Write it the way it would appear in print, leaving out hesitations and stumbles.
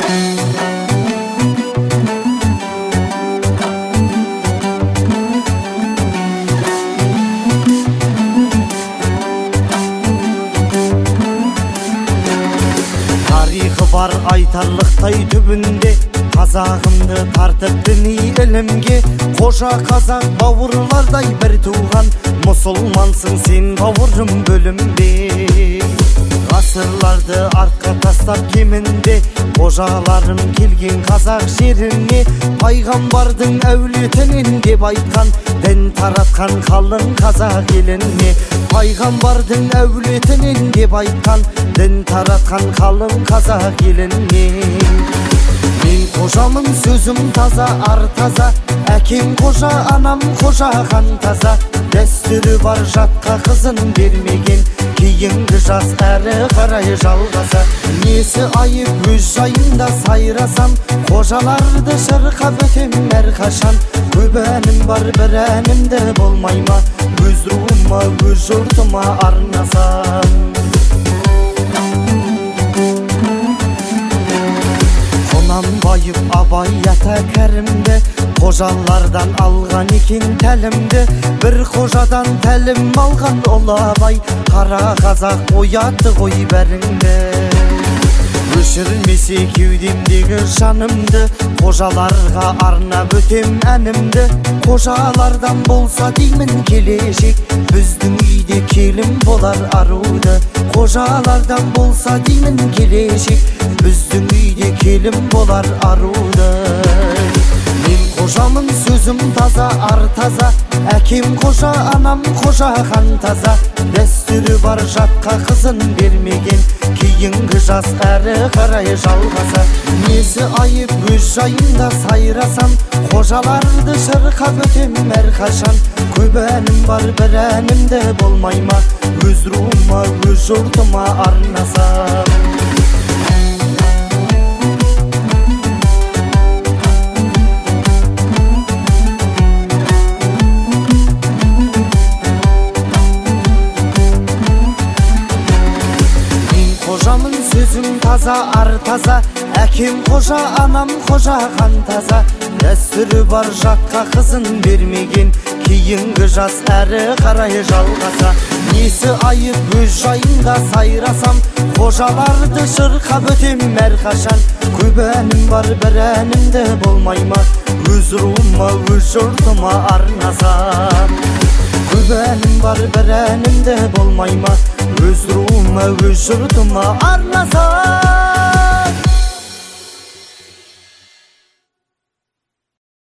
Бар айтарлықтай түбінде қазағымды тартып діни ілімге, қожа қазақ бауырлардай бір туған, мұсылмансың сен бауырым бөлінбе. Ғасырларды артқа тастап кемінде қожаларым келген қазақ жеріне, пайғамбардың әулетінен деп айтқан, дін таратқан қалың қазақ еліне. Пайғамбардың әулетінен деп айтқан, дін таратқан қалың қазақ еліне. Мен қожамын, сөзім таза, ар таза, әкем қожа, анам қожа, хан таза. Дәстүрі бар жатқа қызын бермеген, кейінгі жас әрі қарай жалғаса. Несі айып өз жайында сайрасам, қожаларды шырқап өтем әрқашан. Көп әнім бар, бір әнімді болмай ма, өз руыма, өз жұртыма арнасам. Байып абай ата кәрімді, қожалардан алған екен тәлімді. Бір қожадан тәлім алған ол абай, қара қазақ оятты ғой бәріңді. Өшірмесе кеудемдегі жанымды, қожаларға арнап өтем әнімді. Қожалардан болса деймін келешек, біздің үйде келін болар аруды. Қожалардан болса деймін келешек, біздің үйде келін болар аруды. Мен қожамын, сөзім таза, ар таза, әкем қожа, анам қожа, хан таза. Дәстүрі бар жатқа қызын бермеген, кейінгі жас әрі қарай жалғаса. Несі айып өз жайында сайрасам, қожаларды шырқап өтем әрқашан. Көп әнім бар, бір әнімді болмай ма, өз руыма, өз жұртыма арнасам. Қожамын, сөзім таза, ар таза, әкем қожа, анам қожа, хан таза. Дәстүрі бар жатқа қызын бермеген, кейінгі жас әрі қарай жалғаса. Несі айып өз жайында сайрасам, қожаларды шырқап өтем әрқашан. Көп әнім бар, бір әнімді болмай ма, өз руыма, өз жұртыма арнасам. Көп әнім бар, бір әнімді болмай ма, өз руыма, өз жұртыма арнасам.